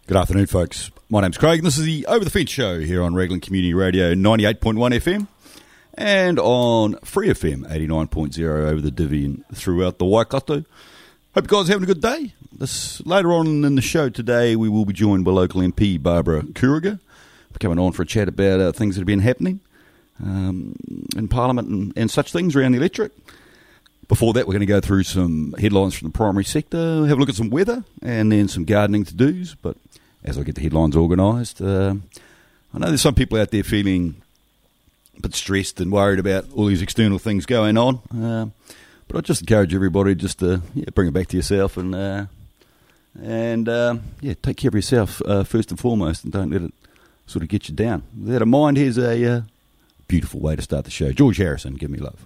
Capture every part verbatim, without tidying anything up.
Good afternoon, folks. My name's Craig, and this is the Over the Fence show here on Raglan Community Radio ninety-eight point one F M and on Free F M eighty-nine point zero over the divvy and throughout the Waikato. Hope you guys are having a good day. This, later on in the show today, we will be joined by local M P Barbara Kuriger. We're coming on for a chat about uh, things that have been happening um, in Parliament and, and such things around the electorate. Before that, we're going to go through some headlines from the primary sector, have a look at some weather, and then some gardening to-dos. But as I get the headlines organised, uh, I know there's some people out there feeling a bit stressed and worried about all these external things going on. Uh, but I just encourage everybody just to yeah, bring it back to yourself and uh, and uh, yeah, take care of yourself uh, first and foremost, and don't let it sort of get you down. With that in mind, here's a uh, beautiful way to start the show. George Harrison, Give Me Love.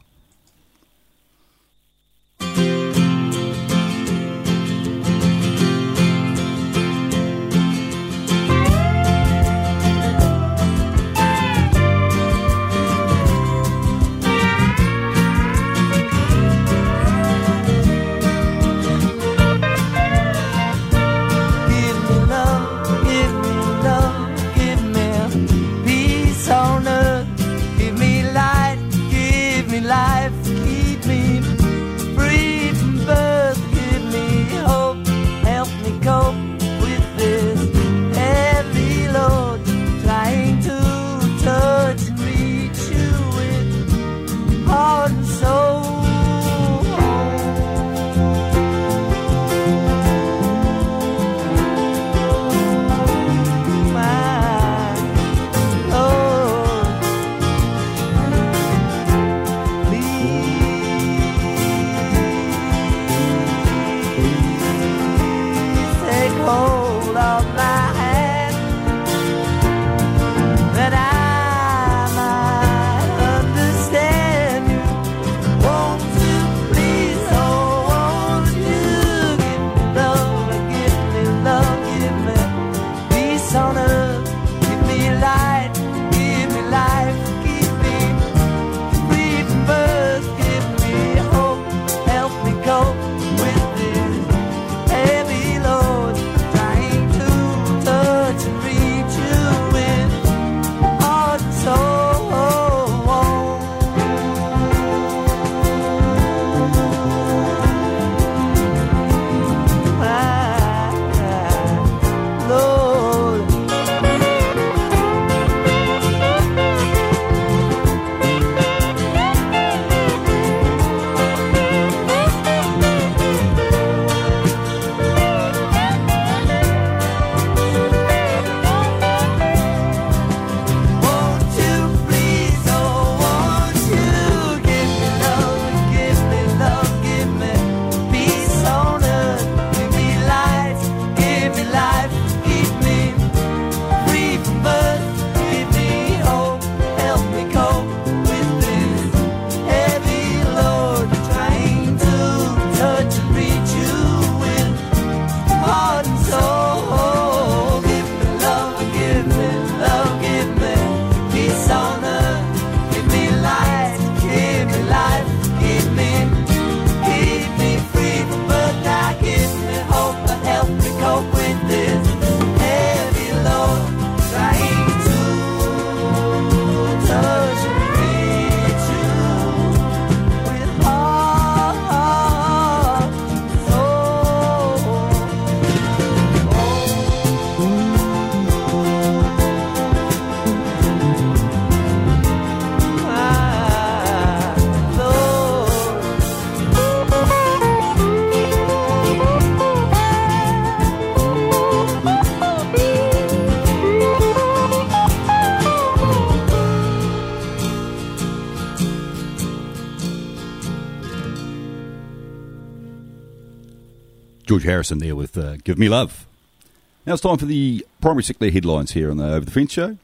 George Harrison there with uh, Give Me Love. Now it's time for the primary sector headlines here on the Over the Fence show.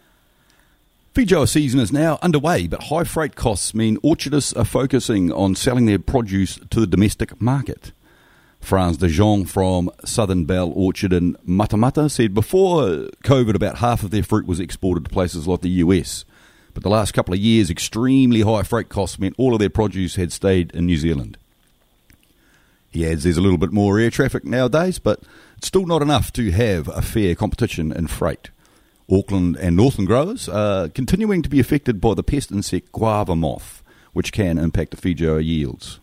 Feijoa season is now underway, but high freight costs mean orchardists are focusing on selling their produce to the domestic market. Franz de Jong from Southern Bell Orchard in Matamata said before COVID about half of their fruit was exported to places like the U S. But the last couple of years, extremely high freight costs meant all of their produce had stayed in New Zealand. He adds there's a little bit more air traffic nowadays, but it's still not enough to have a fair competition in freight. Auckland and Northland growers are continuing to be affected by the pest insect guava moth, which can impact the Feijoa yields.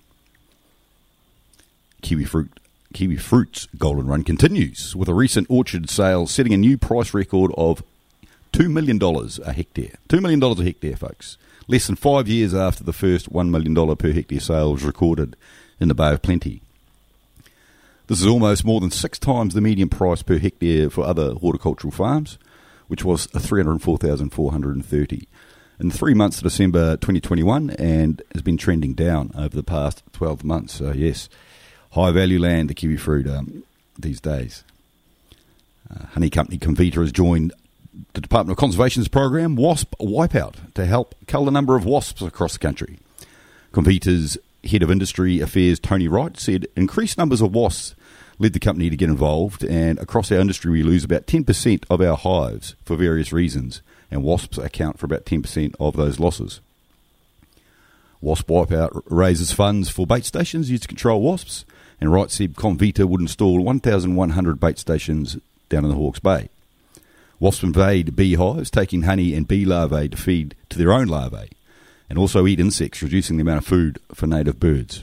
Kiwi fruit, kiwi fruit's golden run continues, with a recent orchard sale setting a new price record of two million dollars a hectare. two million dollars a hectare, folks. Less than five years after the first one million dollars per hectare sale was recorded in the Bay of Plenty. This is almost more than six times the median price per hectare for other horticultural farms, which was three hundred four thousand four hundred thirty in three months to December twenty twenty-one, and has been trending down over the past twelve months. So yes, high value land, the kiwi fruit um, these days. Uh, honey company Comvita has joined the Department of Conservation's program Wasp Wipeout to help cull the number of wasps across the country. Comvita's head of industry affairs Tony Wright said increased numbers of wasps led the company to get involved, and across our industry we lose about ten percent of our hives for various reasons, and wasps account for about ten percent of those losses. Wasp Wipeout raises funds for bait stations used to control wasps, and Wright said Comvita would install one thousand one hundred bait stations down in the Hawke's Bay. Wasps invade beehives, taking honey and bee larvae to feed to their own larvae, and also eat insects, reducing the amount of food for native birds.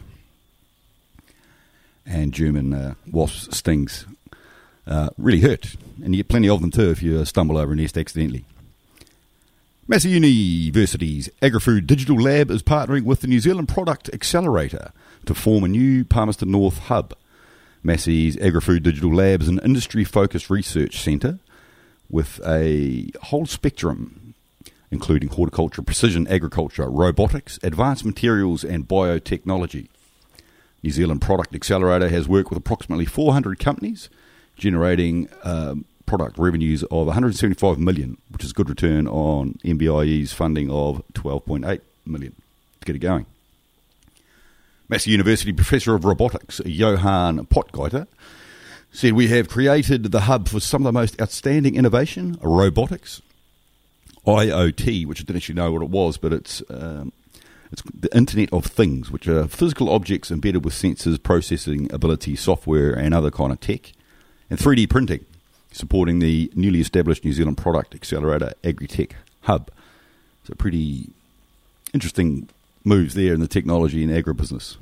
And German uh, wasp stings uh, really hurt, and you get plenty of them too if you stumble over a nest accidentally. Massey University's AgriFood Digital Lab is partnering with the New Zealand Product Accelerator to form a new Palmerston North hub. Massey's AgriFood Digital Lab is an industry-focused research centre with a whole spectrum, including horticulture, precision agriculture, robotics, advanced materials and biotechnology. New Zealand Product Accelerator has worked with approximately four hundred companies, generating um, product revenues of one hundred seventy-five million dollars, which is a good return on M B I E's funding of twelve point eight million dollars to get it going. Massey University Professor of Robotics, Johan Potgieter, said we have created the hub for some of the most outstanding innovation, robotics, I O T, which I didn't actually know what it was, but it's um, it's the Internet of Things, which are physical objects embedded with sensors, processing ability, software, and other kind of tech, and three D printing, supporting the newly established New Zealand Product Accelerator Agritech Hub. So pretty interesting moves there in the technology and agribusiness.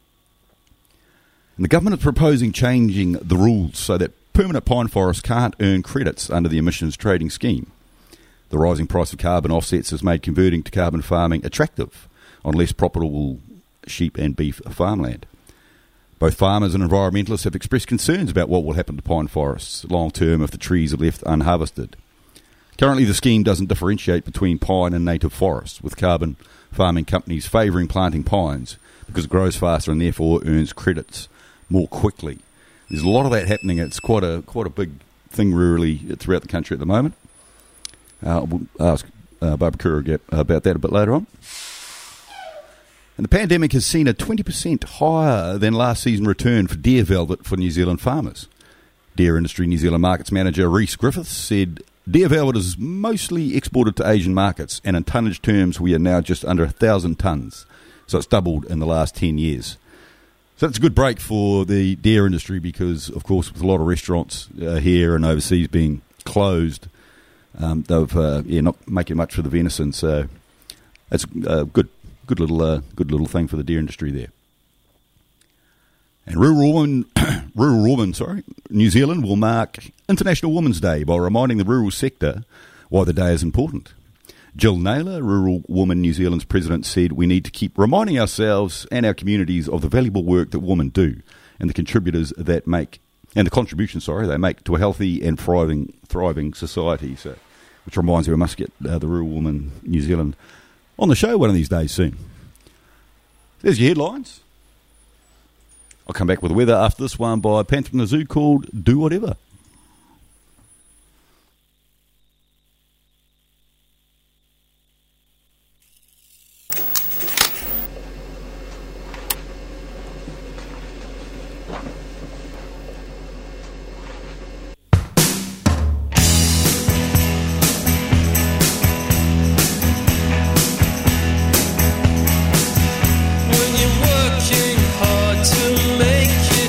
And the government is proposing changing the rules so that permanent pine forests can't earn credits under the emissions trading scheme. The rising price of carbon offsets has made converting to carbon farming attractive on less profitable sheep and beef farmland. Both farmers and environmentalists have expressed concerns about what will happen to pine forests long term if the trees are left unharvested. Currently, the scheme doesn't differentiate between pine and native forests, with carbon farming companies favouring planting pines because it grows faster and therefore earns credits more quickly. There's a lot of that happening. It's quite a quite a big thing rurally throughout the country at the moment. Uh, we'll ask uh, Barbara Kura about that a bit later on. And the pandemic has seen a twenty percent higher than last season return for deer velvet for New Zealand farmers. Deer Industry New Zealand Markets Manager Rhys Griffiths said, deer velvet is mostly exported to Asian markets, and in tonnage terms we are now just under one thousand tonnes. So it's doubled in the last ten years. So that's a good break for the deer industry because, of course, with a lot of restaurants uh, here and overseas being closed, um, they've uh, yeah not making much for the venison. So that's a good, good little, uh, good little thing for the deer industry there. And rural woman, rural woman, sorry, New Zealand will mark International Women's Day by reminding the rural sector why the day is important. Jill Naylor, Rural Woman New Zealand's president, said we need to keep reminding ourselves and our communities of the valuable work that women do and the contributors that make and the contribution, sorry, they make to a healthy and thriving, thriving society. So, which reminds me, we must get uh, the Rural Woman New Zealand on the show one of these days soon. There's your headlines. I'll come back with the weather after this one by Panther in the Zoo called Do Whatever. When you're working hard to make it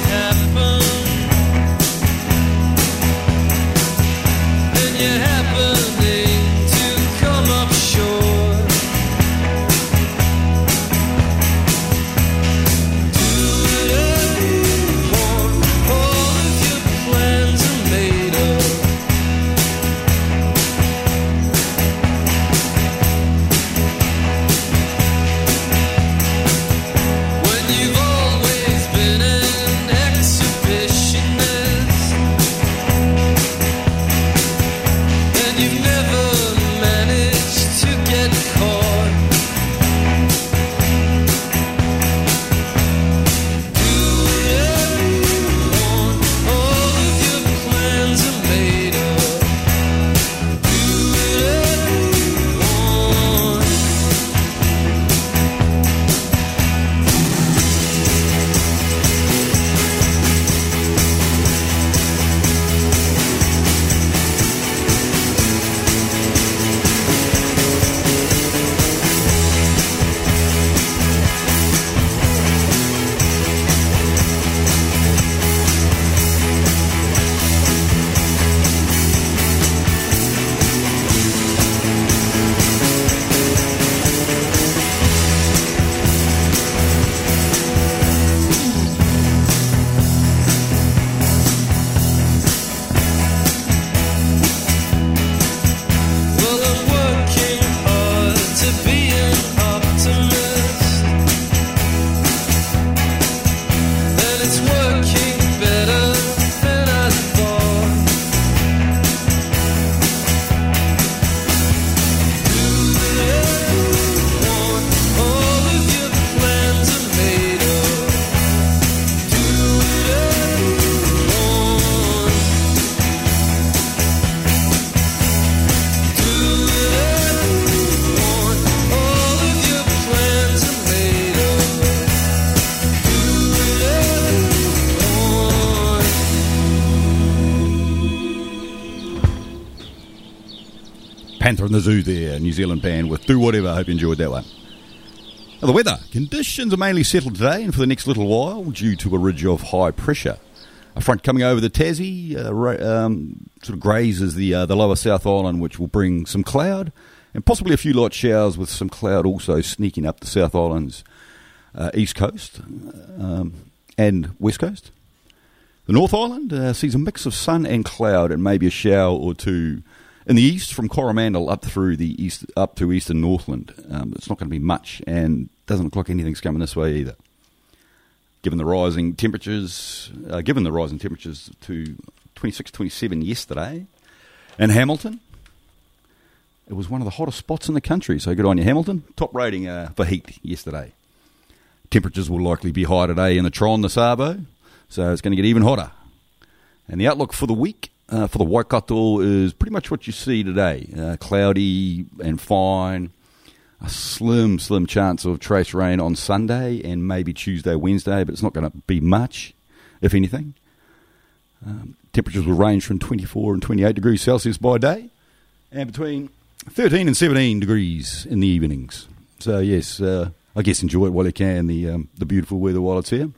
Panther in the Zoo there, a New Zealand band with Do Whatever. I hope you enjoyed that one. Now, the weather. Conditions are mainly settled today and for the next little while due to a ridge of high pressure. A front coming over the Tassie uh, um, sort of grazes the, uh, the lower South Island, which will bring some cloud and possibly a few light showers with some cloud also sneaking up the South Island's uh, east coast um, and west coast. The North Island uh, sees a mix of sun and cloud and maybe a shower or two in the east from Coromandel up through the east up to eastern Northland. Um, it's not going to be much and doesn't look like anything's coming this way either. Given the rising temperatures, uh, given the rising temperatures to twenty-six, twenty-seven yesterday, and Hamilton, it was one of the hottest spots in the country. So good on you, Hamilton. Top rating uh, for heat yesterday. Temperatures will likely be high today in the Tron, the Sabo, so it's going to get even hotter. And the outlook for the week uh, for the Waikato is pretty much what you see today: uh, cloudy and fine. A slim, slim chance of trace rain on Sunday and maybe Tuesday, Wednesday, but it's not going to be much, if anything. Um, temperatures will range from twenty-four and twenty-eight degrees Celsius by day and between thirteen and seventeen degrees in the evenings. So, yes, uh, I guess enjoy it while you can, the um, the beautiful weather while it's here.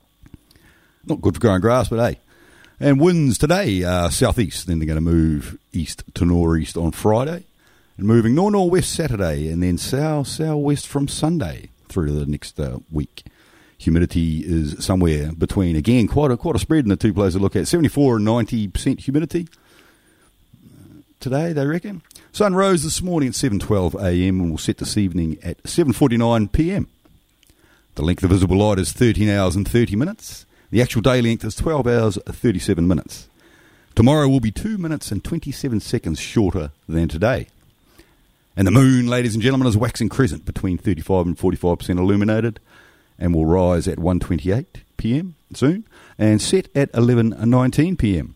Not good for growing grass, but hey. And winds today are southeast, then they're going to move east to northeast on Friday. And moving nor-northwest Saturday, and then south-southwest from Sunday through to the next uh, week. Humidity is somewhere between, again, quite a, quite a spread in the two places to look at. seventy-four and ninety percent humidity today, they reckon. Sun rose this morning at seven twelve a m and will set this evening at seven forty-nine p m. The length of visible light is thirteen hours and thirty minutes. The actual day length is twelve hours and thirty-seven minutes. Tomorrow will be two minutes and twenty-seven seconds shorter than today. And the moon, ladies and gentlemen, is waxing crescent between thirty-five and forty-five percent illuminated and will rise at one twenty-eight p m soon and set at eleven nineteen p m.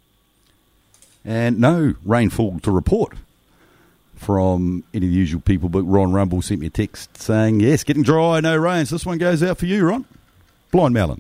And no rainfall to report from any of the usual people, but Ron Rumble sent me a text saying, yes, getting dry, no rain. So this one goes out for you, Ron. Blind melon.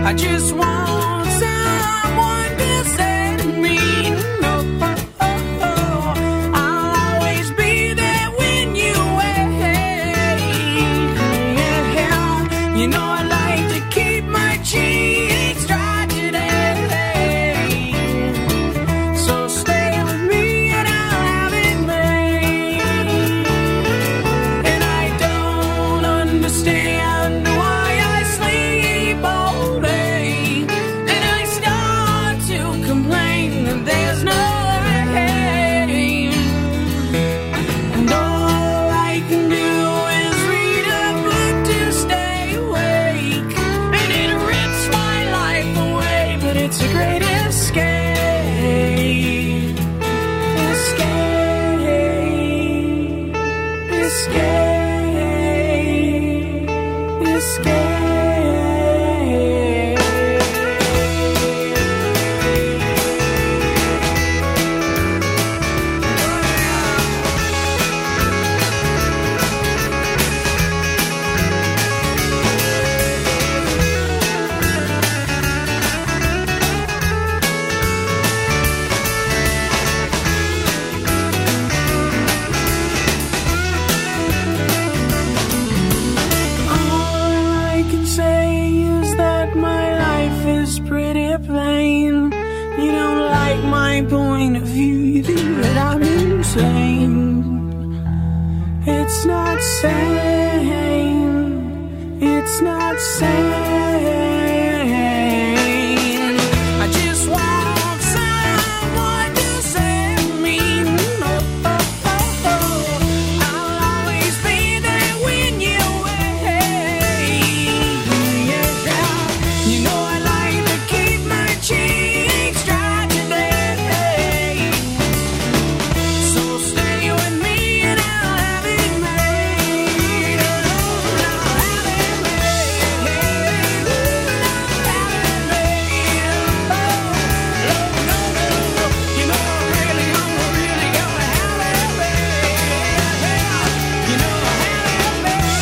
I just want someone to save me. Oh, oh, oh, oh. I'll always be there when you wait. Yeah, you know I like to keep my cheeks dry today. So stay with me and I'll have it made. And I don't understand why I sleep all day. And I start to complain that there's no rain. And all I can do is read a book to stay awake. And it rips my life away, but it's a great escape. Escape. Escape. Escape. All I can say is that my life is pretty plain. You don't like my point of view, you think that I'm insane. It's not sane. It's not sane. I just want someone to save me. Oh, oh, oh, oh. I'll always be there when you wait. Yeah, you know I like to keep my cheeks dry today. So stay with me and I'll have it made. I'll have it made. I'll have it made. Oh, no, no, no. You know I really, I'm really gonna have it made. You know I have it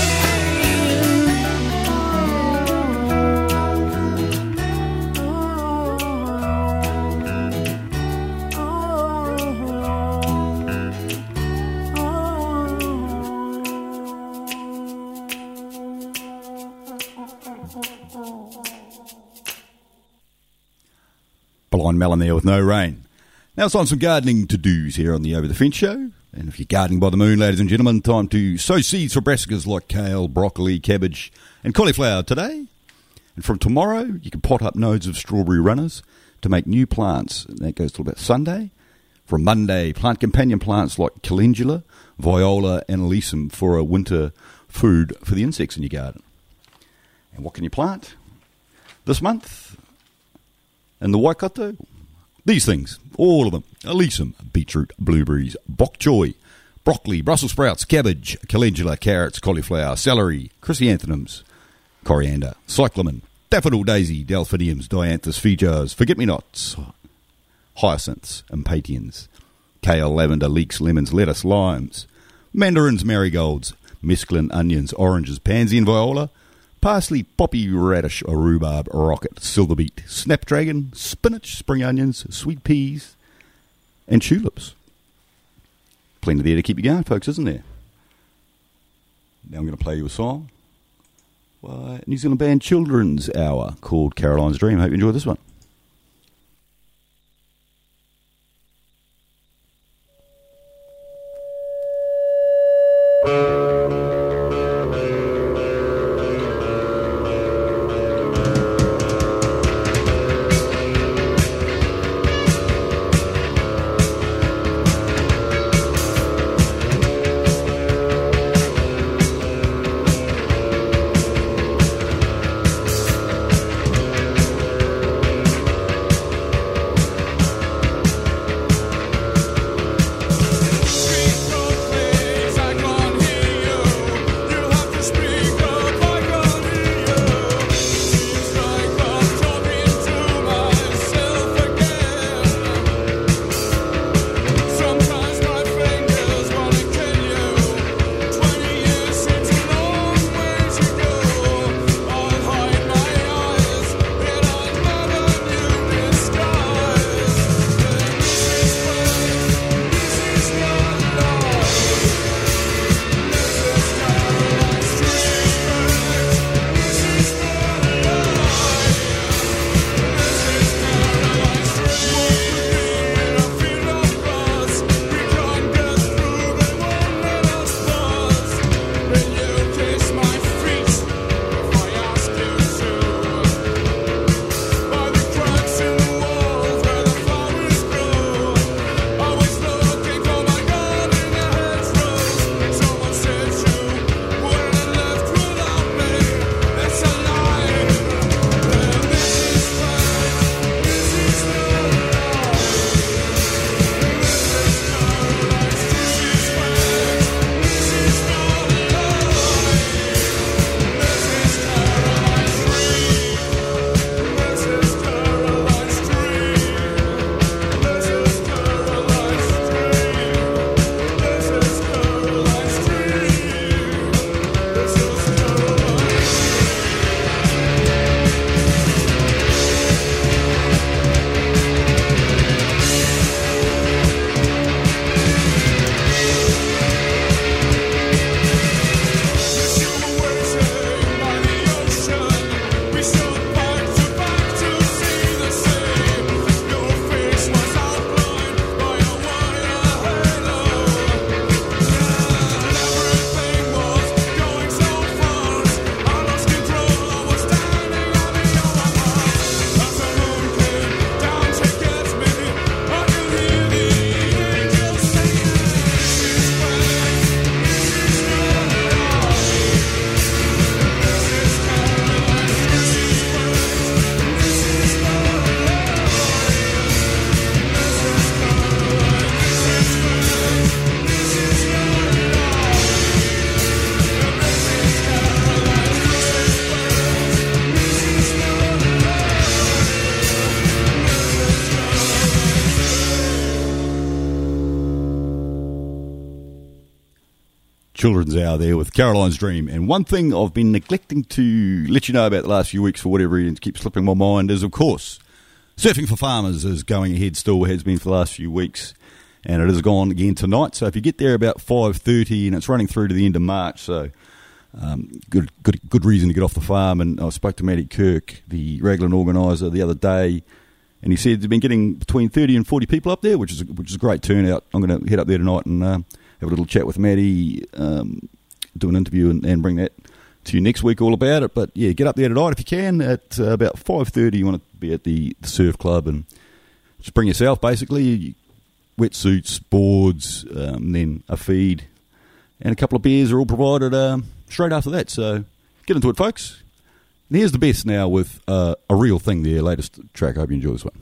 Blind Melon there with No Rain. Now it's on some gardening to-dos here on the Over the Fence show. And if you're gardening by the moon, ladies and gentlemen, time to sow seeds for brassicas like kale, broccoli, cabbage and cauliflower today. And from tomorrow, you can pot up nodes of strawberry runners to make new plants. And that goes till about Sunday. From Monday, plant companion plants like calendula, viola and alyssum for a winter food for the insects in your garden. And what can you plant this month? And the Waikato, these things, all of them: alyssum, beetroot, blueberries, bok choy, broccoli, Brussels sprouts, cabbage, calendula, carrots, cauliflower, celery, chrysanthemums, coriander, cyclamen, daffodil daisy, delphiniums, dianthus fugars, forget-me-nots, hyacinths, impatiens, kale, lavender, leeks, lemons, lettuce, limes, mandarins, marigolds, mesclun, onions, oranges, pansy and viola, parsley, poppy, radish, rhubarb, rocket, silver beet, snapdragon, spinach, spring onions, sweet peas, and tulips. Plenty there to keep you going, folks, isn't there? Now I'm going to play you a song by New Zealand band Children's Hour called Caroline's Dream. Hope you enjoy this one. Children's Hour there with Caroline's Dream. And one thing I've been neglecting to let you know about the last few weeks for whatever reason, keeps slipping my mind, is, of course, Surfing for Farmers is going ahead still, has been for the last few weeks. And it has gone again tonight. So if you get there about five thirty, and it's running through to the end of March, so um, good good good reason to get off the farm. And I spoke to Matty Kirk, the Raglan organiser, the other day, and he said they've been getting between thirty and forty people up there, which is a, which is a great turnout. I'm going to head up there tonight and uh, have a little chat with Matty, um, do an interview and, and bring that to you next week all about it. But yeah, get up there tonight if you can at uh, about five thirty. You want to be at the, the surf club and just bring yourself, basically. Wetsuits, boards, um, then a feed, and a couple of beers are all provided um, straight after that. So get into it, folks. And here's the best now with uh, A Real Thing, their latest track. I hope you enjoy this one.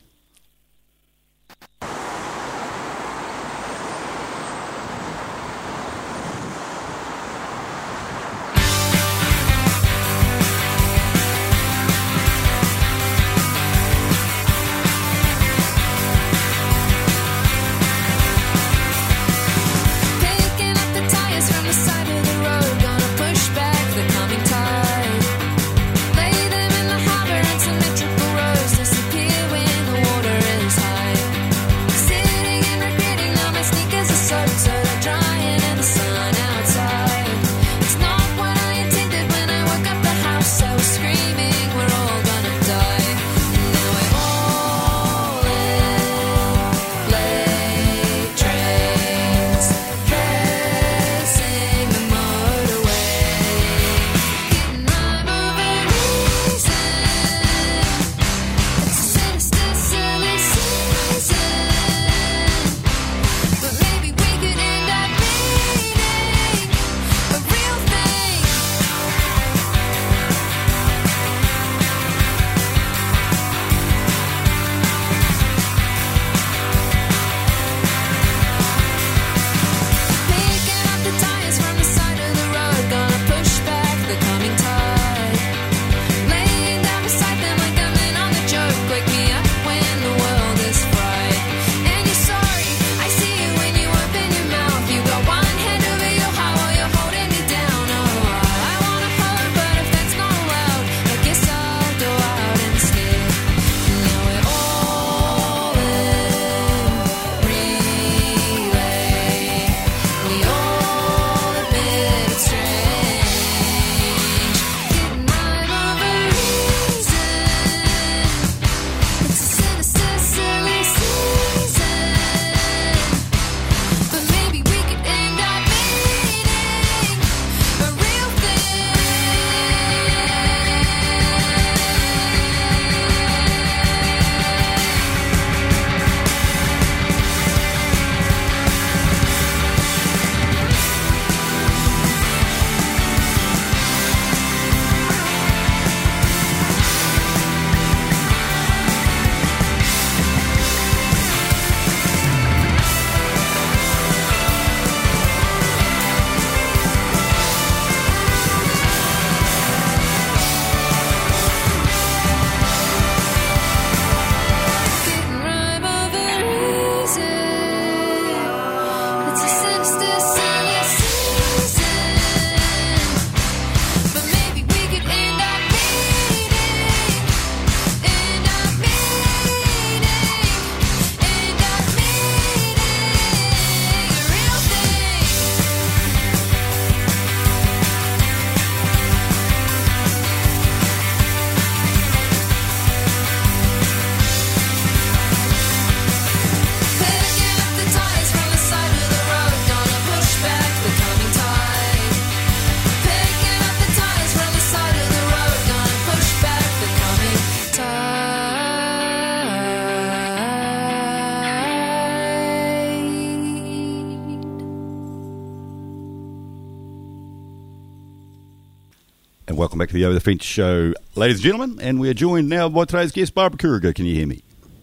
And welcome back to the Over the Fence show, ladies and gentlemen. And we are joined now by today's guest, Barbara Kuriger. Can you hear me?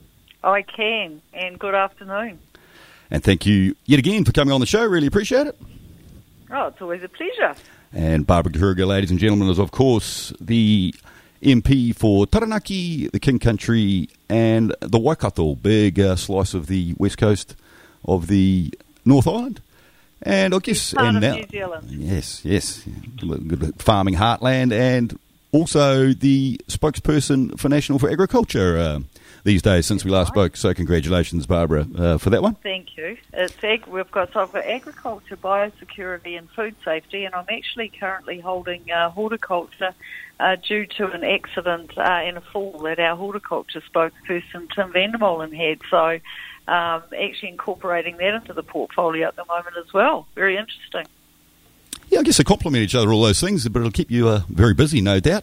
I can, and good afternoon. And thank you yet again for coming on the show. Really appreciate it. Oh, it's always a pleasure. And Barbara Kuriger, ladies and gentlemen, is of course the M P for Taranaki, the King Country, and the Waikato, big uh, slice of the west coast of the North Island. And I guess Part and of now, New Zealand. yes, yes, good farming heartland, and also the spokesperson for National for Agriculture uh, these days since we last spoke. So congratulations, Barbara, uh, for that one. Thank you. It's ag- we've got so I've got agriculture, biosecurity, and food safety, and I'm actually currently holding uh, horticulture uh, due to an accident uh, in a fall that our horticulture spokesperson Tim Vandermolen had. So um, actually incorporating that into the portfolio at the moment as well. Very interesting. Yeah, I guess they complement each other, all those things, but it'll keep you uh, very busy, no doubt.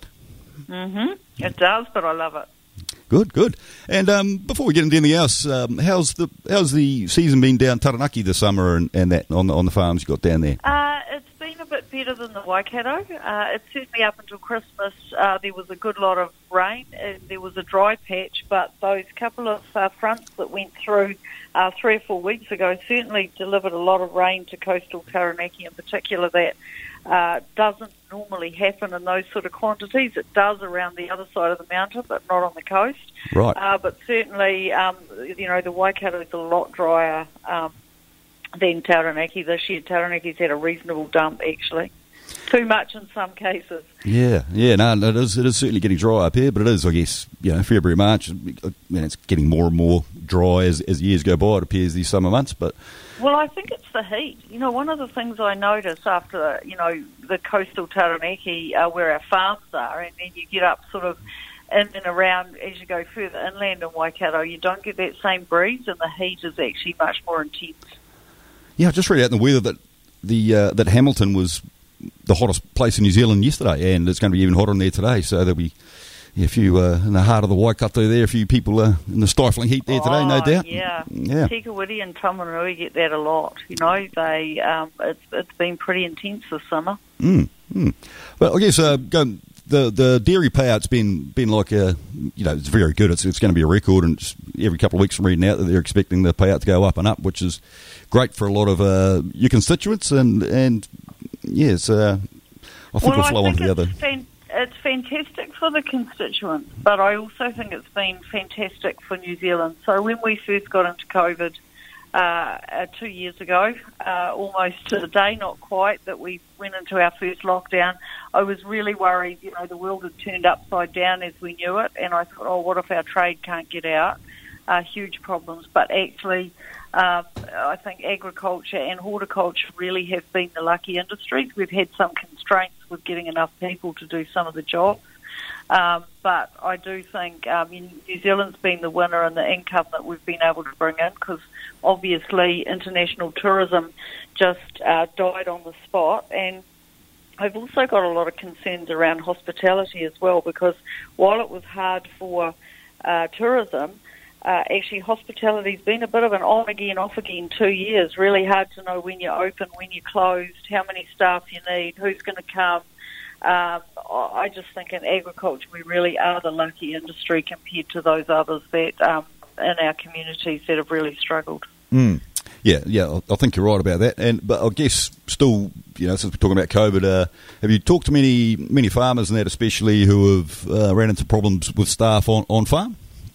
hmm It does, but I love it. Good, good. And um, before we get into anything else, um, how's the how's the season been down Taranaki this summer and, and that on the, on the farms you got down there? Uh, it's been a bit better than the Waikato. Uh, it's certainly up until Christmas. Uh, there was a good lot of rain. And there was a dry patch, but those couple of uh, fronts that went through uh, three or four weeks ago certainly delivered a lot of rain to coastal Taranaki in particular. That uh, doesn't normally happen in those sort of quantities. It does around the other side of the mountain, but not on the coast. Right. Uh, but certainly, um, you know, the Waikato is a lot drier um, than Taranaki this year. Taranaki's had a reasonable dump, actually. Too much in some cases. Yeah, yeah, no, no, it is, it is certainly getting dry up here, but it is, I guess, you know, February, March, I mean, it's getting more and more dry as, as years go by, it appears, these summer months, but... Well, I think it's the heat. You know, one of the things I notice after, you know, the coastal Taranaki, uh, where our farms are, and then you get up sort of in and around as you go further inland in Waikato, you don't get that same breeze, and the heat is actually much more intense. Yeah, I just read out in the weather that the uh, that Hamilton was the hottest place in New Zealand yesterday, and it's going to be even hotter in there today, so there'll be yeah, a few, uh, in the heart of the Waikato there, a few people uh, in the stifling heat there today, oh, no doubt. Yeah, yeah. Tikawiti and Tamarui get that a lot. You know, they um, it's it's been pretty intense this summer. Mm, mm. Well, I guess uh, go, the the dairy payout's been been like a, you know, it's very good. It's it's going to be a record, and it's every couple of weeks I'm reading out that they're expecting the payout to go up and up, which is great for a lot of uh, your constituents, and and yes, uh, I think well, it'll flow I on think to the it's other. Fan- it's fantastic for the constituents, but I also think it's been fantastic for New Zealand. So when we first got into COVID uh, uh, two years ago, uh, almost to the day, not quite, that we went into our first lockdown, I was really worried. You know, the world had turned upside down as we knew it, and I thought, oh, what if our trade can't get out? Uh, huge problems. But actually, um, I think agriculture and horticulture really have been the lucky industries. We've had some constraints with getting enough people to do some of the jobs. Um, but I do think um, New Zealand's been the winner in the income that we've been able to bring in, because obviously international tourism just uh, died on the spot. And I've also got a lot of concerns around hospitality as well, because while it was hard for uh, tourism, Uh, actually, hospitality's been a bit of an on again, off again two years. Really hard to know when you're open, when you're closed, how many staff you need, who's going to come. Um, I just think in agriculture we really are the lucky industry compared to those others that um, in our communities that have really struggled. Mm. Yeah, yeah, I think you're right about that. And but I guess still, you know, since we're talking about COVID, uh, have you talked to many many farmers and that especially who have uh, ran into problems with staff on, on farm?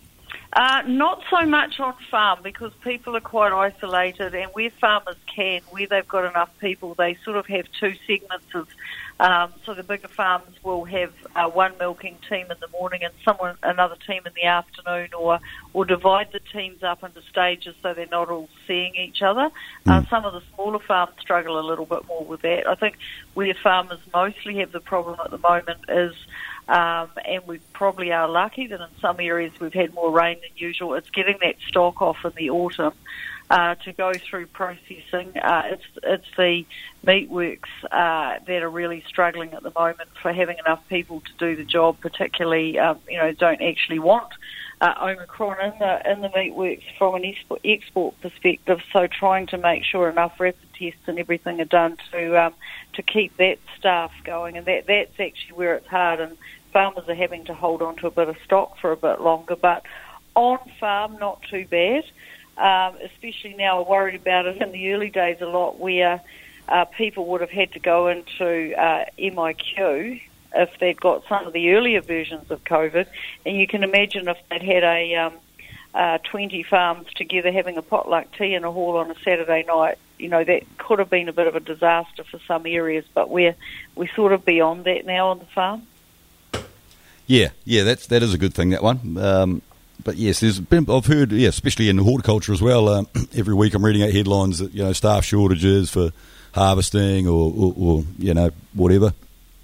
Uh, not so much on farm, because people are quite isolated, and where farmers can, where they've got enough people, they sort of have two segments of, um, so the bigger farms will have uh, one milking team in the morning and someone another team in the afternoon, or or divide the teams up into stages so they're not all seeing each other. Mm. Uh, some of the smaller farms struggle a little bit more with that. I think where farmers mostly have the problem at the moment is Um, and we probably are lucky that in some areas we've had more rain than usual. It's getting that stock off in the autumn uh, to go through processing. Uh, it's it's the meatworks uh, that are really struggling at the moment for having enough people to do the job, particularly, um, you know, don't actually want uh, Omicron in the, in the meatworks from an export, export perspective. So trying to make sure enough rapid tests and everything are done to um, to keep that staff going, and that that's actually where it's hard, and farmers are having to hold on to a bit of stock for a bit longer. But on farm, not too bad, um, especially now. I'm worried about it in the early days a lot, where uh, people would have had to go into uh, M I Q if they'd got some of the earlier versions of COVID, and you can imagine if they'd had a um, uh, twenty farms together having a potluck tea in a hall on a Saturday night, you know, that could have been a bit of a disaster for some areas, but we're, we're sort of beyond that now on the farm. Yeah, yeah, that's, that is a good thing, that one. Um, but yes, there's been, I've heard, yeah, especially in horticulture as well, um, every week I'm reading out headlines that, you know, staff shortages for harvesting or, or, or you know, whatever.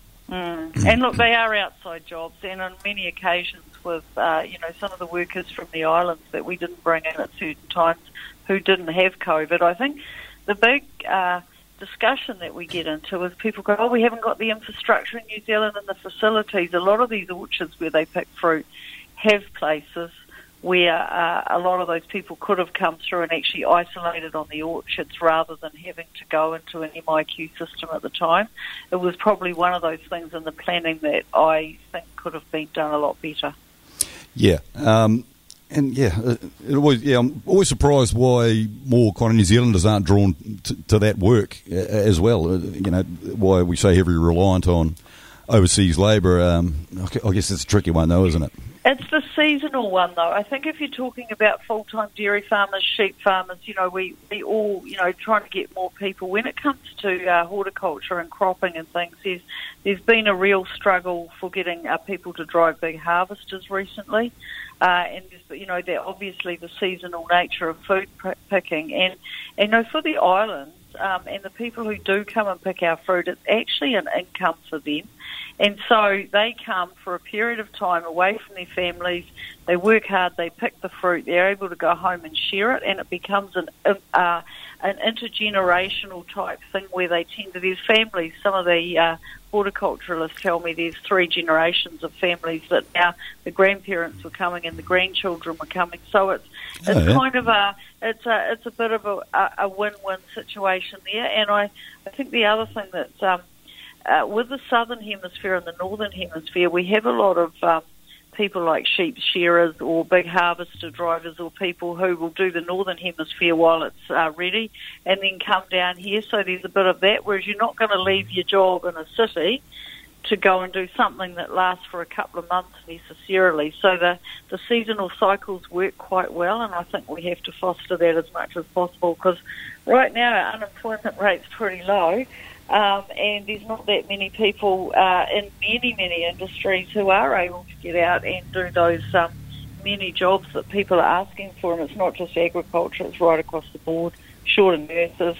Mm. And look, they are outside jobs, and on many occasions with, uh, you know, some of the workers from the islands that we didn't bring in at certain times who didn't have COVID. I think the big uh, discussion that we get into is people go, oh, we haven't got the infrastructure in New Zealand and the facilities. A lot of these orchards where they pick fruit have places where uh, a lot of those people could have come through and actually isolated on the orchards rather than having to go into an M I Q system at the time. It was probably one of those things in the planning that I think could have been done a lot better. Yeah, um, and yeah, it, it always, yeah, I'm always surprised why more kind of New Zealanders aren't drawn to, to that work uh, as well. Uh, you know, why we so heavily reliant on overseas labour. Um, I guess it's a tricky one though, isn't it? It's the seasonal one, though. I think if you're talking about full-time dairy farmers, sheep farmers, you know, we, we all, you know, trying to get more people. When it comes to uh, horticulture and cropping and things, there's, there's been a real struggle for getting uh, people to drive big harvesters recently. Uh, and, you know, they're obviously the seasonal nature of food p- picking. And, and, you know, for the islands um, and the people who do come and pick our fruit, it's actually an income for them. And so they come for a period of time away from their families, they work hard, they pick the fruit, they're able to go home and share it, and it becomes an uh, an intergenerational type thing where they tend to, there's families, some of the uh, horticulturalists tell me there's three generations of families that now the grandparents were coming and the grandchildren were coming. So it's it's oh, yeah. kind of a, it's a, it's a bit of a, a win-win situation there. And I, I think the other thing that's, um, Uh, with the southern hemisphere and the northern hemisphere, we have a lot of um, people like sheep shearers or big harvester drivers or people who will do the northern hemisphere while it's uh, ready and then come down here. So there's a bit of that, whereas you're not going to leave your job in a city to go and do something that lasts for a couple of months necessarily. So the, the seasonal cycles work quite well, and I think we have to foster that as much as possible because right now our unemployment rate's pretty low. Um, and there's not that many people uh, in many, many industries who are able to get out and do those um, many jobs that people are asking for. And it's not just agriculture, it's right across the board. Short of nurses,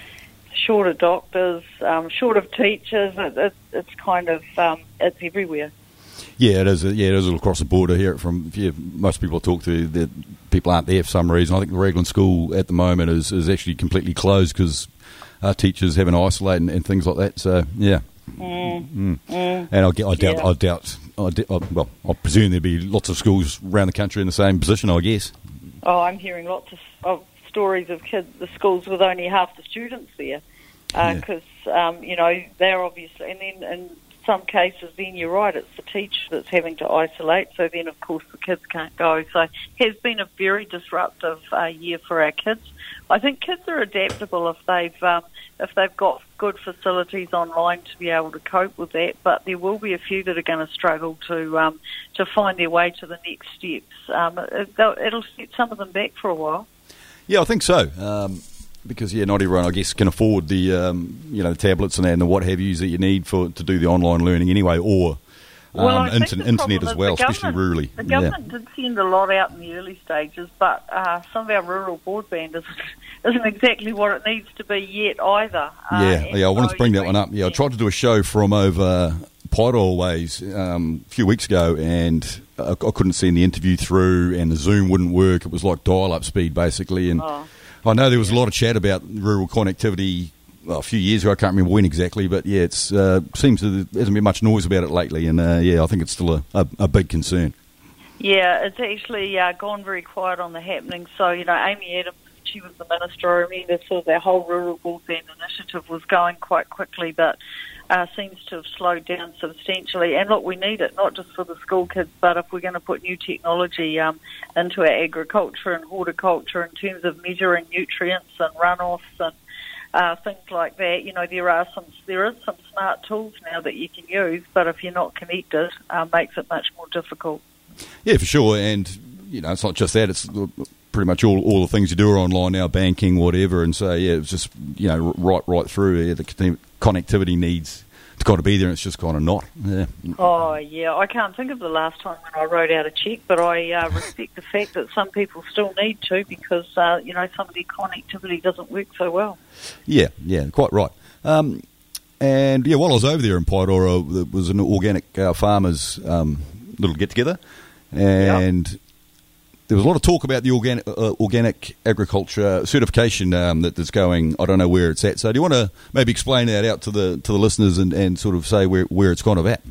short of doctors, um, short of teachers. It, it, it's kind of, um, it's everywhere. Yeah, it is. Yeah, it is all across the board. I hear it from yeah, most people I talk to. The people aren't there for some reason. I think the Raglan School at the moment is, is actually completely closed because our teachers having to isolate and, and things like that. So yeah, mm. Mm. Mm. and I, I doubt, Yeah. I doubt, I doubt, I, well, I presume there'd be lots of schools around the country in the same position. I guess. Oh, I'm hearing lots of, of stories of kids, the schools with only half the students there, because uh, yeah. um, you know they're obviously, and then in some cases, then you're right, it's the teacher that's having to isolate. So then, of course, the kids can't go. So it has been a very disruptive uh, year for our kids. I think kids are adaptable if they've um, if they've got good facilities online to be able to cope with that. But there will be a few that are going to struggle to um, to find their way to the next steps. Um, it, it'll set some of them back for a while. Yeah, I think so. Um, because yeah, not everyone, I guess, can afford the um, you know the tablets and, and the what have yous that you need for to do the online learning anyway, or um, well, I think internet, the internet problem as is well, the especially rurally. The government yeah. did send a lot out in the early stages, but uh, some of our rural broadband isn't, isn't exactly what it needs to be yet either. Yeah, uh, yeah, I wanted to bring that one up. Yeah, I tried to do a show from over Pairoa ways um, a few weeks ago, and I, I couldn't send the interview through, and the Zoom wouldn't work. It was like dial-up speed, basically, and Oh. I know there was a lot of chat about rural connectivity well, a few years ago. I can't remember when exactly, but yeah, it uh, seems that there hasn't been much noise about it lately, and uh, yeah, I think it's still a, a, a big concern. Yeah, it's actually uh, gone very quiet on the happening. So, you know, Amy Adams, she was the minister. I remember sort of their whole rural broadband initiative was going quite quickly, but uh, seems to have slowed down substantially. And look, we need it, not just for the school kids, but if we're going to put new technology um, into our agriculture and horticulture in terms of measuring nutrients and runoffs and uh, things like that. You know, there are some, there is some smart tools now that you can use, but if you're not connected, uh, makes it much more difficult. Yeah, for sure, and you know, it's not just that; it's pretty much all, all the things you do are online now, banking, whatever. And so, yeah, it's just, you know, right right through. Yeah, the connectivity needs it's got to be there, and it's just kind of not. Yeah. Oh, yeah. I can't think of the last time when I wrote out a cheque, but I uh, respect the fact that some people still need to because, uh, you know, some of their connectivity doesn't work so well. Yeah, yeah, quite right. Um, and, yeah, while I was over there in Paidora, there was an organic uh, farmers um, little get-together, and... Yep. There was a lot of talk about the organic, uh, organic agriculture certification um, that, that's going. I don't know where it's at. So, do you want to maybe explain that out to the to the listeners and, and sort of say where, where it's kind of at?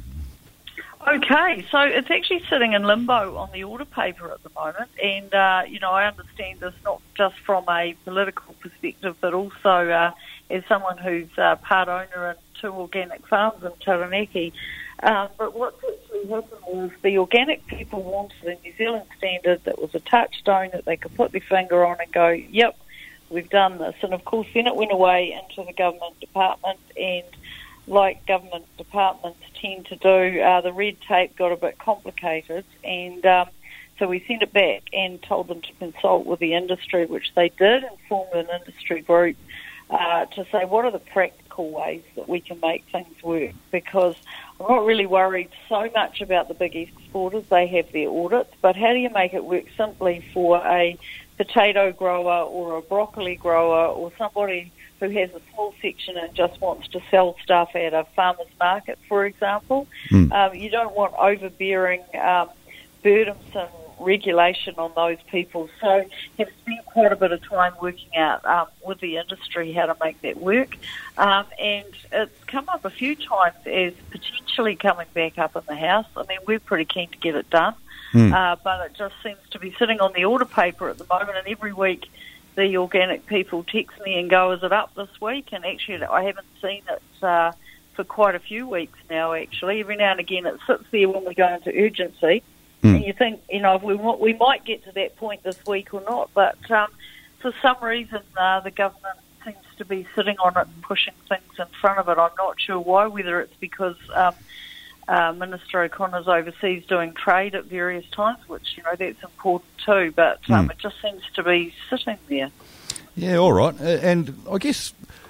Okay, so it's actually sitting in limbo on the order paper at the moment, and uh, you know I understand this not just from a political perspective, but also uh, as someone who's uh, part owner in two organic farms in Taranaki. Um, but what's actually happened was the organic people wanted a New Zealand standard that was a touchstone that they could put their finger on and go, yep, we've done this. And, of course, then it went away into the government department, and like government departments tend to do, uh, the red tape got a bit complicated, and um, so we sent it back and told them to consult with the industry, which they did, and formed an industry group uh, to say what are the practical ways that we can make things work, because I'm not really worried so much about the big exporters. They have their audits, but how do you make it work simply for a potato grower or a broccoli grower or somebody who has a small section and just wants to sell stuff at a farmer's market, for example? Mm. Um, you don't want overbearing, um, burdensome regulation on those people. So have spent quite a bit of time working out um, with the industry how to make that work. Um, and it's come up a few times as potentially coming back up in the House. I mean, we're pretty keen to get it done, mm. uh, but it just seems to be sitting on the order paper at the moment, and every week the organic people text me and go, is it up this week? And actually I haven't seen it uh, for quite a few weeks now, actually. Every now and again it sits there when we go into urgency. And you think, you know, if we want, we might get to that point this week or not, but um, for some reason uh, the government seems to be sitting on it and pushing things in front of it. I'm not sure why, whether it's because um, uh, Minister O'Connor's overseas doing trade at various times, which, you know, that's important too, but um, mm. it just seems to be sitting there. Yeah, all right. And I guess,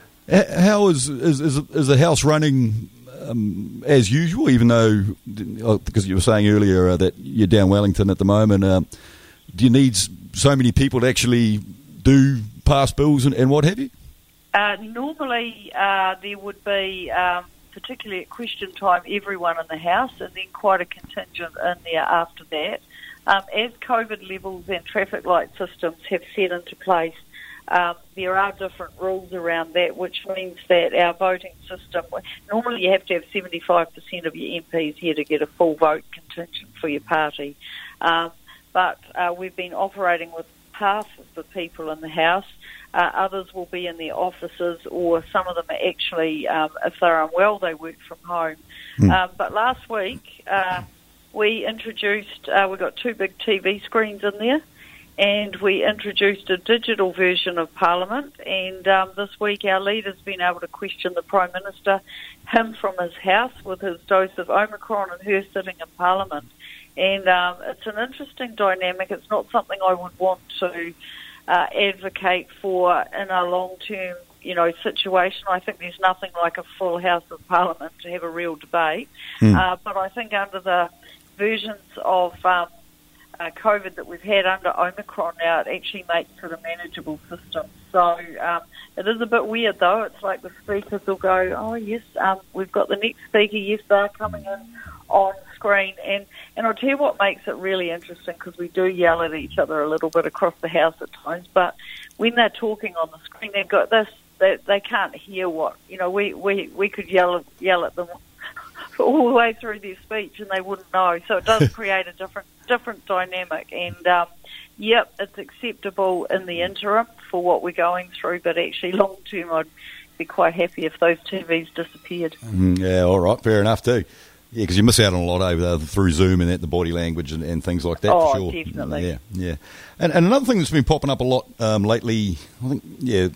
how is, is, is, is the House running... Um, as usual, even though, because you were saying earlier uh, that you're down Wellington at the moment, uh, do you need so many people to actually do pass bills and, and what have you? Uh, normally, uh, there would be, um, particularly at question time, everyone in the House, and then quite a contingent in there after that. Um, as COVID levels and traffic light systems have set into place, Um, there are different rules around that, which means that our voting system, normally you have to have seventy-five percent of your M Ps here to get a full vote contingent for your party. Um, but uh, we've been operating with half of the people in the House. Uh, others will be in their offices, or some of them are actually, um, if they're unwell, they work from home. Mm. Um, but last week uh, we introduced, uh, we got two big T V screens in there, and we introduced a digital version of Parliament, and um, this week our leader's been able to question the Prime Minister, him from his house with his dose of Omicron and her sitting in Parliament. And um, it's an interesting dynamic. It's not something I would want to uh, advocate for in a long-term, you know, situation. I think there's nothing like a full House of Parliament to have a real debate. Mm. Uh, but I think under the versions of... Um, Uh, COVID that we've had under Omicron now, it actually makes it a manageable system. So um, it is a bit weird, though. It's like the speakers will go, oh, yes, um, we've got the next speaker, yes, they're coming in on screen. And, and I'll tell you what makes it really interesting, because we do yell at each other a little bit across the House at times, but when they're talking on the screen, they've got this, they, they can't hear what, you know, we, we, we could yell, yell at them all the way through their speech and they wouldn't know. So it does create a different different dynamic, and um, yep, it's acceptable in the interim for what we're going through, but actually long term I'd be quite happy if those T Vs disappeared. Mm, yeah, all right, fair enough too. Yeah, because you miss out on a lot over there through Zoom and that, the body language and, and things like that. Oh, for sure. Definitely. Yeah, yeah. And, and another thing that's been popping up a lot um, lately, I think, yeah,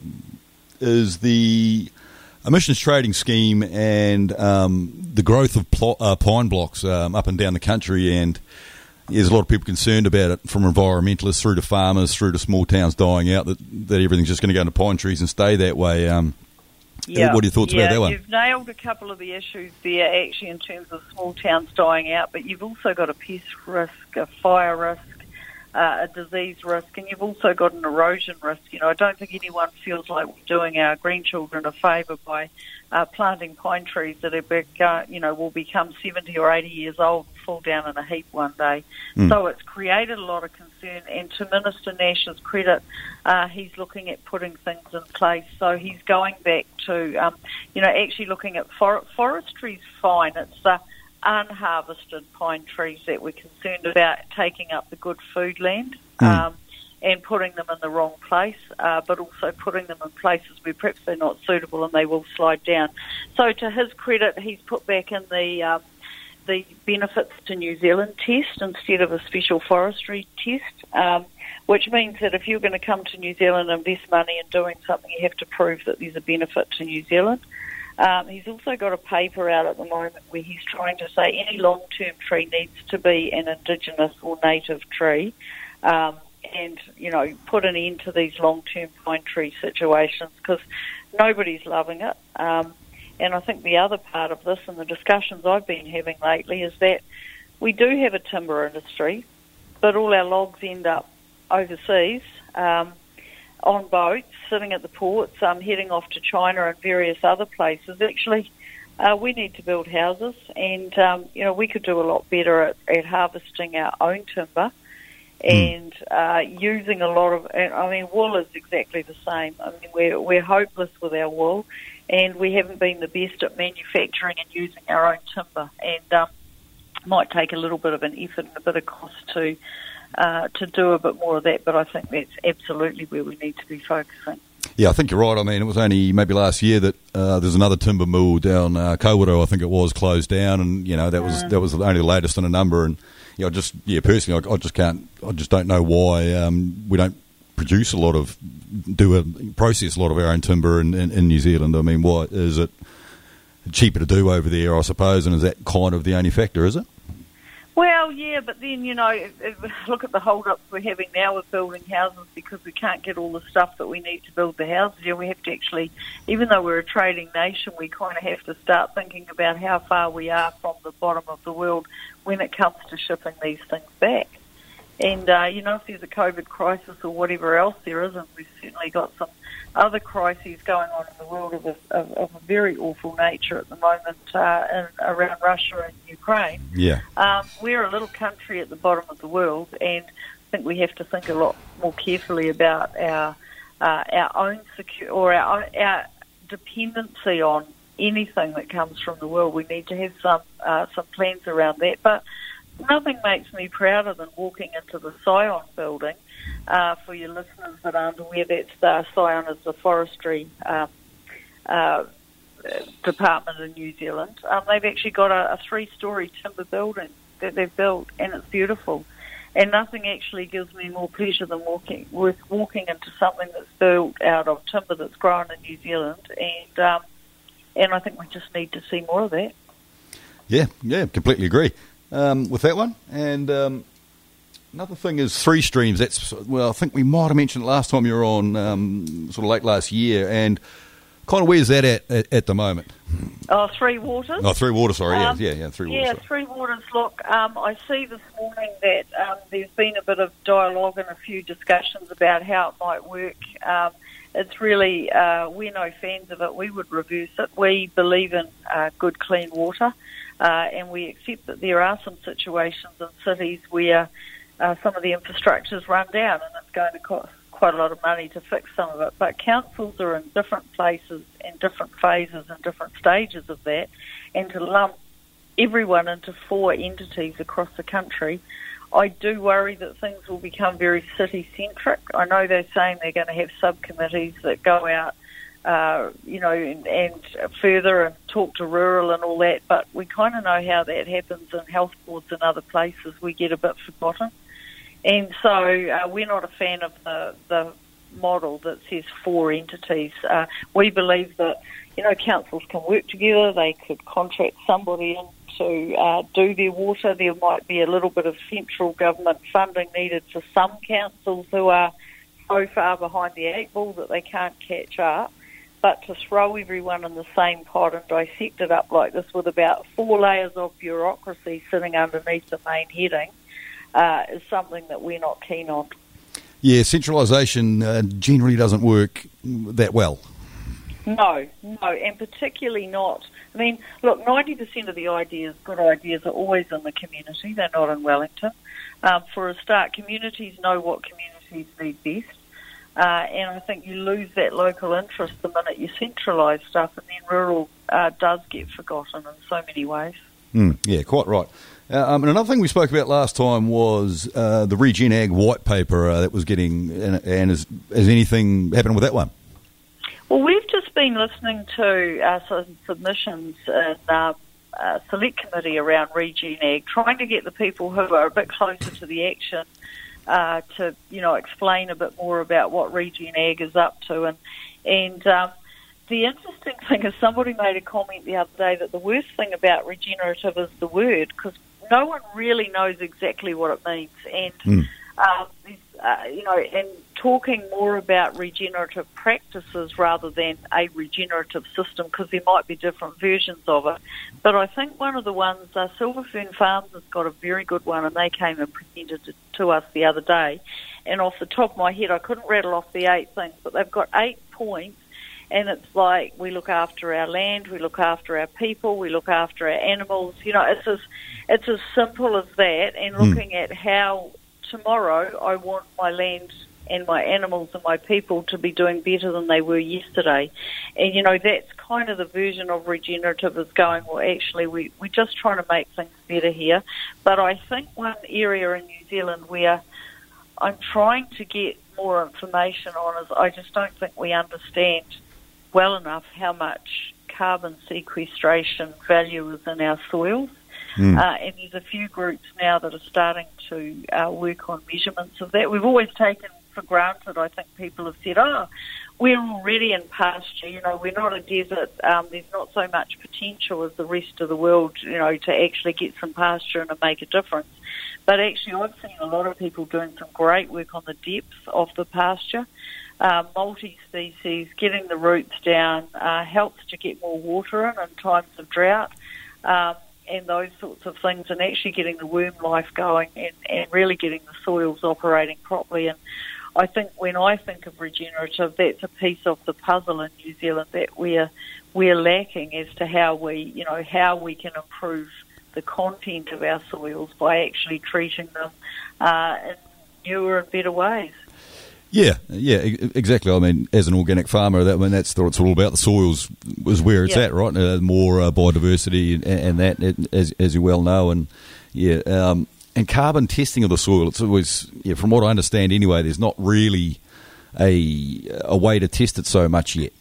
is the emissions trading scheme and um, the growth of pl- uh, pine blocks um, up and down the country. And there's a lot of people concerned about it, from environmentalists through to farmers through to small towns dying out, that, that everything's just going to go into pine trees and stay that way. Um, Yeah. What are your thoughts yeah, about that one? You've nailed a couple of the issues there, actually, in terms of small towns dying out, but you've also got a pest risk, a fire risk, uh, a disease risk, and you've also got an erosion risk. You know, I don't think anyone feels like we're doing our grandchildren a favour by uh, planting pine trees that are, big, uh, you know, will become seventy or eighty years old and fall down in a heap one day. Mm. So it's created a lot of concern, and to Minister Nash's credit, uh, he's looking at putting things in place. So he's going back to, um, you know, actually looking at for- forestry's fine. It's the unharvested pine trees that we're concerned about taking up the good food land. Mm. Um, and putting them in the wrong place, uh, but also putting them in places where perhaps they're not suitable and they will slide down. So to his credit, he's put back in the um, the benefits to New Zealand test instead of a special forestry test, um, which means that if you're going to come to New Zealand and invest money in doing something, you have to prove that there's a benefit to New Zealand. Um, he's also got a paper out at the moment where he's trying to say any long-term tree needs to be an indigenous or native tree, um, and, you know, put an end to these long-term pine tree situations, because nobody's loving it. Um, and I think the other part of this, and the discussions I've been having lately, is that we do have a timber industry, but all our logs end up overseas um, on boats, sitting at the ports, um, heading off to China and various other places. Actually, uh, we need to build houses, and, um, you know, we could do a lot better at, at harvesting our own timber. And uh, using a lot of, I mean, wool is exactly the same. I mean, we're, we're hopeless with our wool, and we haven't been the best at manufacturing and using our own timber. And um, might take a little bit of an effort and a bit of cost to uh, to do a bit more of that, but I think that's absolutely where we need to be focusing. Yeah, I think you're right. I mean, it was only maybe last year that uh, there's another timber mill down uh, Kawerau, I think it was, closed down, and, you know, that was mm. that was only the latest in a number. And you know, just yeah, personally, I, I just can't. I just don't know why um, we don't produce a lot of, do a process a lot of our own timber in, in, in New Zealand. I mean, why is it cheaper to do over there? I suppose, and is that kind of the only factor? Is it? Well, yeah, but then, you know, if, if, look at the hold-ups we're having now with building houses, because we can't get all the stuff that we need to build the houses. You know, we have to actually, even though we're a trading nation, we kind of have to start thinking about how far we are from the bottom of the world when it comes to shipping these things back. And, uh, you know, if there's a COVID crisis or whatever else there is, and we've certainly got some other crises going on in the world of a, of, of a very awful nature at the moment uh, in, around Russia and Ukraine. Yeah. Um, we're a little country at the bottom of the world, and I think we have to think a lot more carefully about our uh, our own secure or our our dependency on anything that comes from the world. We need to have some uh, some plans around that, but nothing makes me prouder than walking into the Scion building. Uh, for your listeners that aren't aware, that's the Scion is the forestry um, uh, department in New Zealand. Um, they've actually got a, a three-storey timber building that they've built, and it's beautiful. And nothing actually gives me more pleasure than walking with walking into something that's built out of timber that's grown in New Zealand. And um, and I think we just need to see more of that. Yeah, yeah, completely agree um, with that one. And um, another thing is three streams. That's, well, I think we might have mentioned it last time you were on, um, sort of late last year. And kind of where's that at at, at the moment? Oh, Three Waters. Oh, Three Waters, sorry. Um, yeah, yeah, yeah, Three Waters. Yeah, sorry. Three Waters. Look, um, I see this morning that um, there's been a bit of dialogue and a few discussions about how it might work. Um, it's really, uh, we're no fans of it. We would reverse it. We believe in uh, good, clean water, uh, and we accept that there are some situations in cities where uh, some of the infrastructure's run down, and it's going to cost quite a lot of money to fix some of it. But councils are in different places, in different phases and different stages of that, and to lump everyone into four entities across the country, I do worry that things will become very city-centric. I know they're saying they're going to have subcommittees that go out, uh, you know, and, and further and talk to rural and all that, but we kind of know how that happens in health boards and other places. We get a bit forgotten. And so uh, we're not a fan of the, the model that says four entities. Uh, we believe that, you know, councils can work together. They could contract somebody in to uh, do their water. There might be a little bit of central government funding needed for some councils who are so far behind the eight ball that they can't catch up. But to throw everyone in the same pot and dissect it up like this with about four layers of bureaucracy sitting underneath the main heading uh, is something that we're not keen on. Yeah, centralisation uh, generally doesn't work that well. No, no, and particularly not. I mean, look, ninety percent of the ideas, good ideas, are always in the community. They're not in Wellington. Um, for a start, communities know what communities need best. Uh, and I think you lose that local interest the minute you centralise stuff, and then rural uh, does get forgotten in so many ways. Mm, yeah, quite right. Uh, um, and another thing we spoke about last time was uh, the Regen Ag white paper uh, that was getting, and, and has, has anything happened with that one? Well, we've just been listening to uh, some submissions in uh, uh, select committee around Regen Ag, trying to get the people who are a bit closer to the action Uh, to, you know, explain a bit more about what Regen Ag is up to. And and um, the interesting thing is somebody made a comment the other day that the worst thing about regenerative is the word, because no one really knows exactly what it means. And, mm. um, uh, you know, and talking more about regenerative practices rather than a regenerative system, because there might be different versions of it. But I think one of the ones, uh, Silver Fern Farms has got a very good one, and they came and presented it to us the other day. And off the top of my head, I couldn't rattle off the eight things, but they've got eight points, and it's like we look after our land, we look after our people, we look after our animals. You know, it's as, it's as simple as that, and looking mm. at how tomorrow I want my land and my animals and my people to be doing better than they were yesterday. And, you know, that's kind of the version of regenerative is going, well, actually, we, we're just trying to make things better here. But I think one area in New Zealand where I'm trying to get more information on is I just don't think we understand well enough how much carbon sequestration value is in our soils. Mm. Uh, and there's a few groups now that are starting to uh, work on measurements of that. We've always taken for granted, I think people have said, oh, we're already in pasture, you know, we're not a desert, um, there's not so much potential as the rest of the world, you know, to actually get some pasture and to make a difference. But actually I've seen a lot of people doing some great work on the depth of the pasture. Uh, multi-species, getting the roots down, uh, helps to get more water in in times of drought. Um, and those sorts of things, and actually getting the worm life going and, and really getting the soils operating properly. And I think when I think of regenerative, that's a piece of the puzzle in New Zealand that we're we're lacking as to how we, you know, how we can improve the content of our soils by actually treating them uh, in newer and better ways. Yeah, yeah, exactly. I mean, as an organic farmer, that I mean, that's what it's all about. The soils is where it's yeah. at, right? Uh, more uh, biodiversity and, and that, it, as as you well know, and yeah, um, and carbon testing of the soil. It's always, yeah, from what I understand, anyway. There's not really a a way to test it so much yet.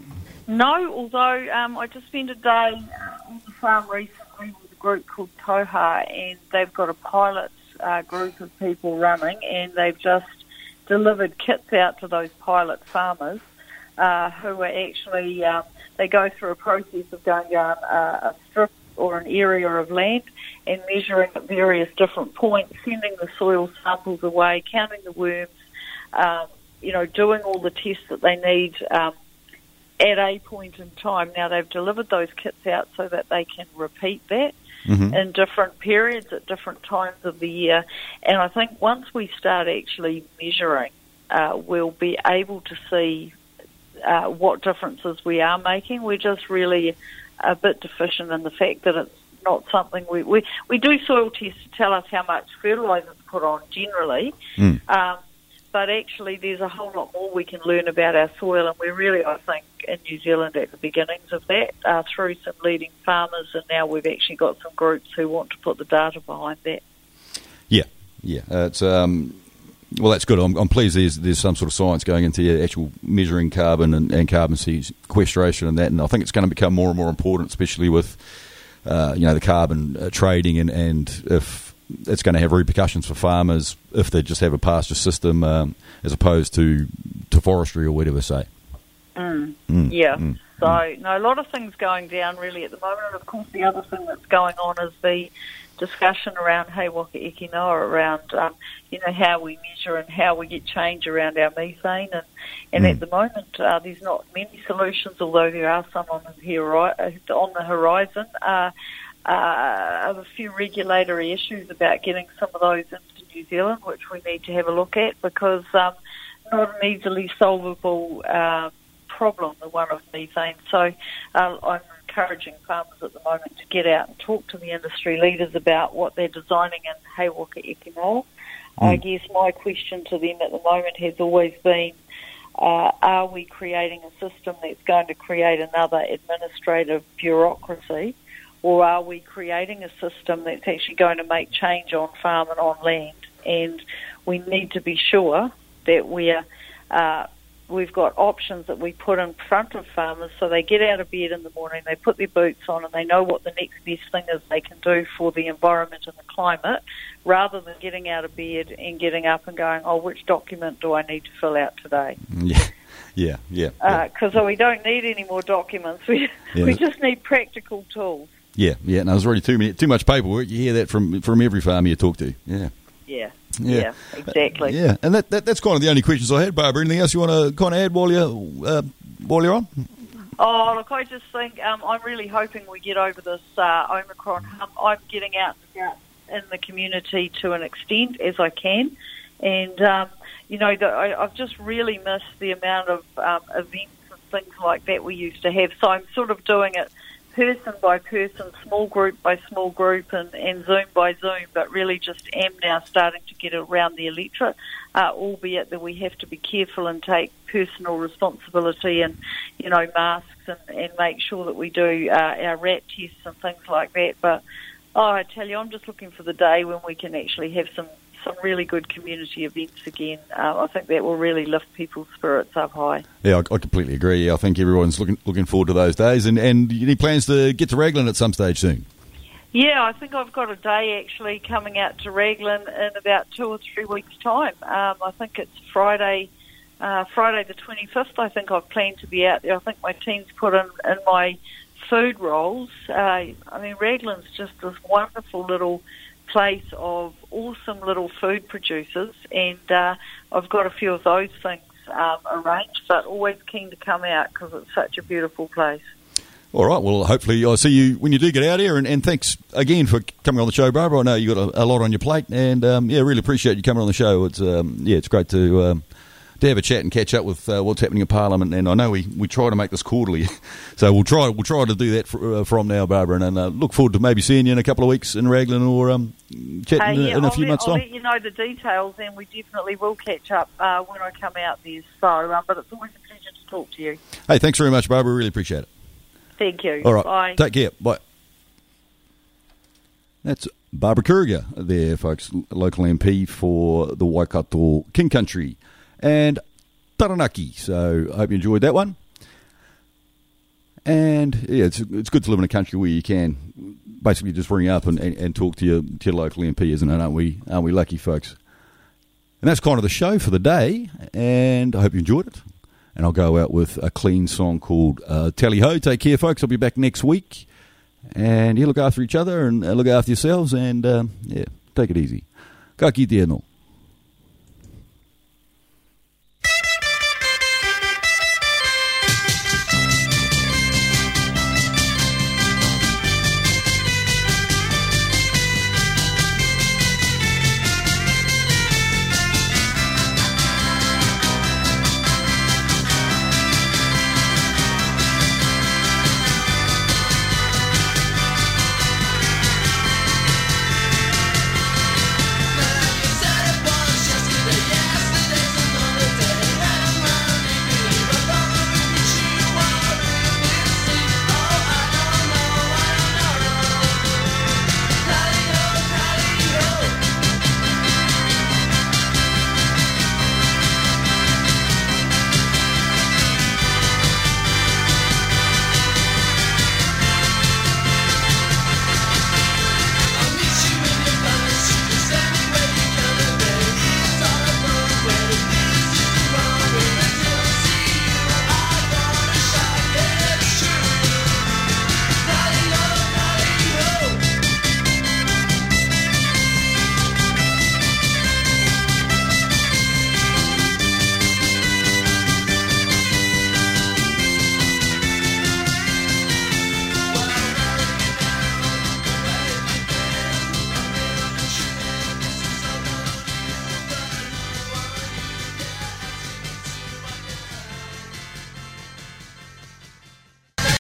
No, although um, I just spent a day on the farm recently with a group called Toha, and they've got a pilot uh, group of people running, and they've just delivered kits out to those pilot farmers uh, who are actually, um, they go through a process of going down uh, a strip or an area of land and measuring at various different points, sending the soil samples away, counting the worms, um, you know, doing all the tests that they need um, at a point in time. Now, they've delivered those kits out so that they can repeat that. Mm-hmm. in different periods at different times of the year. And I think once we start actually measuring, uh, we'll be able to see uh, what differences we are making. We're just really a bit deficient in the fact that it's not something we... We, we do soil tests to tell us how much fertiliser to put on generally, mm. um, but actually there's a whole lot more we can learn about our soil, and we're really, I think, in New Zealand at the beginnings of that uh, through some leading farmers, and now we've actually got some groups who want to put the data behind that. Yeah, yeah, uh, it's um, well, that's good. I'm, I'm pleased there's there's some sort of science going into the actual measuring carbon and, and carbon sequestration and that, and I think it's going to become more and more important, especially with uh, you know the carbon uh, trading and, and if it's going to have repercussions for farmers if they just have a pasture system um, as opposed to to forestry or whatever, say. Mm. Mm. Yeah. Mm. So, mm. no, a lot of things going down really at the moment. And, of course, the other thing that's going on is the discussion around He Waka Eke Noa, around, um, you know, how we measure and how we get change around our methane. And, and mm. at the moment, uh, there's not many solutions, although there are some on the, on the horizon. Uh, uh, a few regulatory issues about getting some of those into New Zealand, which we need to have a look at, because um, not an easily solvable uh, problem, the one of methane. So uh, I'm encouraging farmers at the moment to get out and talk to the industry leaders about what they're designing in He Waka Eke Noa. Mm. I guess my question to them at the moment has always been, uh, are we creating a system that's going to create another administrative bureaucracy, or are we creating a system that's actually going to make change on farm and on land? And we need to be sure that we're uh, we've got options that we put in front of farmers so they get out of bed in the morning, they put their boots on, and they know what the next best thing is they can do for the environment and the climate, rather than getting out of bed and getting up and going, oh, which document do I need to fill out today? Yeah, yeah, yeah. Because uh, we don't need any more documents. We, yeah. we just need practical tools. Yeah, yeah. And no, there's already too many, too much paperwork. You hear that from from every farmer you talk to. Yeah. Yeah. Yeah, yeah exactly. Uh, yeah, and that, that that's kind of the only questions I had, Barbara. Anything else you want to kind of add while you're, uh, while you're on? Oh, look, I just think um, I'm really hoping we get over this uh, Omicron hump. I'm getting out in the community to an extent as I can. And, um, you know, the, I, I've just really missed the amount of um, events and things like that we used to have. So I'm sort of doing it person by person, small group by small group, and, and Zoom by Zoom, but really just am now starting to get around the electorate, uh, albeit that we have to be careful and take personal responsibility and, you know, masks and, and make sure that we do uh, our rat tests and things like that. But, oh, I tell you, I'm just looking for the day when we can actually have some some really good community events again. Uh, I think that will really lift people's spirits up high. Yeah, I, I completely agree. I think everyone's looking looking forward to those days. And, and any plans to get to Raglan at some stage soon? Yeah, I think I've got a day actually coming out to Raglan in about two or three weeks' time. Um, I think it's Friday, uh, Friday the twenty-fifth. I think I've planned to be out there. I think my team's put in, in my food rolls. Uh, I mean, Raglan's just this wonderful little place of awesome little food producers, and uh, I've got a few of those things um, arranged, but always keen to come out because it's such a beautiful place. All right, well, hopefully I'll see you when you do get out here, and, and thanks again for coming on the show, Barbara. I know you've got a, a lot on your plate, and um, yeah, really appreciate you coming on the show. It's um, yeah, it's great to um, to have a chat and catch up with uh, what's happening in Parliament, and I know we, we try to make this quarterly, so we'll try we'll try to do that for, uh, from now, Barbara, and, and uh, look forward to maybe seeing you in a couple of weeks in Raglan, or um, chatting hey, yeah, in a I'll few let, months' I'll time. let you know the details, and we definitely will catch up uh, when I come out there. So, um, but it's always a pleasure to talk to you. Hey, thanks very much, Barbara. Really appreciate it. Thank you. All right. Bye. Take care. Bye. That's Barbara Kruger there, folks, local M P for the Waikato King Country and Taranaki. So I hope you enjoyed that one. And yeah, it's it's good to live in a country where you can basically just ring up and, and, and talk to your, to your local M P, isn't it? Aren't we, aren't we lucky, folks? And that's kind of the show for the day, and I hope you enjoyed it. And I'll go out with a clean song called uh, Tally Ho. Take care, folks. I'll be back next week. And you look after each other and uh, look after yourselves. And, um, yeah, take it easy. Ka kite anō.